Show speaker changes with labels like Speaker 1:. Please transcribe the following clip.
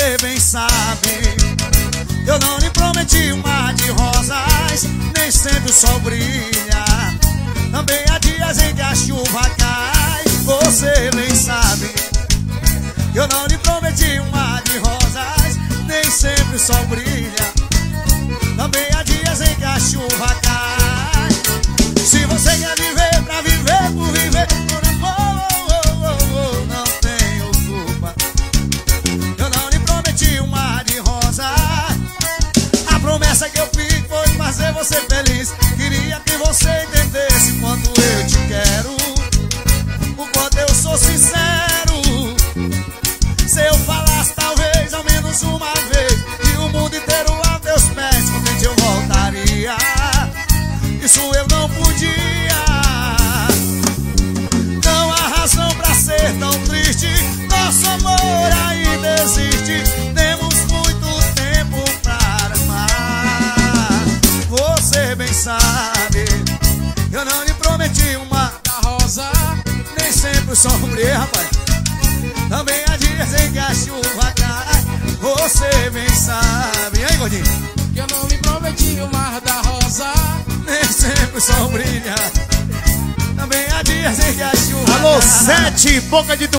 Speaker 1: você bem sabe. Eu não lhe prometi um mar de rosas, nem sempre o sol brilha. Também há dias em que a chuva cai, você bem sabe. Eu não lhe prometi um mar de rosas, nem sempre o sol brilha. Também há dias em que a chuva cai. Se você quer viver pra viver por viver, por amor, não tenho culpa. Eu não lhe prometi um mar de rosas. A promessa que eu fiz foi fazer você feliz. Queria que você entendesse quanto eu te quero, o quanto eu sou sincero. Se eu falasse talvez ao menos uma vez e o mundo inteiro a teus pés, contente eu voltaria. Isso eu não podia. Não há razão pra ser tão triste. Nosso amor ainda existe. Temos muito tempo para amar. Você bem sabe. Eu não lhe prometi uma rosa, nem sempre o sol brilha, rapaz. Também há dias em que a chuva cai. Você bem sabe. E aí, gordinho?
Speaker 2: Que eu não lhe prometi o mar da rosa,
Speaker 1: nem sempre o sol brilha. Também há dias em que a chuva
Speaker 3: Alô,
Speaker 1: cai.
Speaker 3: 7, Boca de